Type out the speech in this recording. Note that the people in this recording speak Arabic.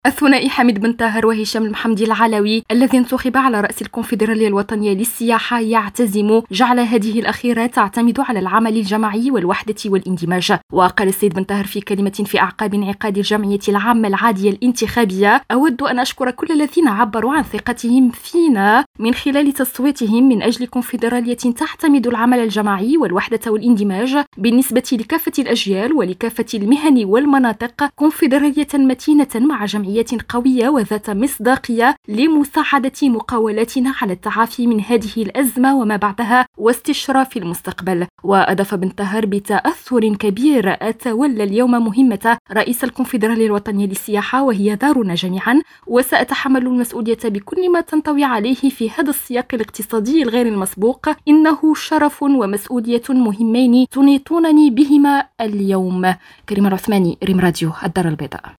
الثنائي حميد بن طاهر وهشام المحمدي العلوي الذي انتخب على رأس الكونفدرالية الوطنية للسياحة يعتزم جعل هذه الأخيرة تعتمد على العمل الجماعي والوحدة والاندماج. وقال السيد بن طاهر في كلمة في أعقاب انعقاد الجمعية العامة العادية الانتخابية: أود أن أشكر كل الذين عبروا عن ثقتهم فينا من خلال تصويتهم من أجل كونفدرالية تعتمد العمل الجماعي والوحدة والاندماج بالنسبة لكافة الأجيال ولكافة المهن والمناطق، كونفدرالية متينة مع جمعية قوية وذات مصداقية لمساعدة مقاولاتنا على التعافي من هذه الأزمة وما بعدها واستشراف المستقبل. وأضاف بن طاهر: بتأثر كبير أتولى اليوم مهمة رئيس الكونفدرالية الوطنية للسياحة وهي دارنا جميعا، وسأتحمل المسؤولية بكل ما تنطوي عليه في هذا السياق الاقتصادي الغير المسبوق. إنه شرف ومسؤولية مهمين تنيطونني بهما اليوم. كريم العثماني، ريم راديو، الدار البيضاء.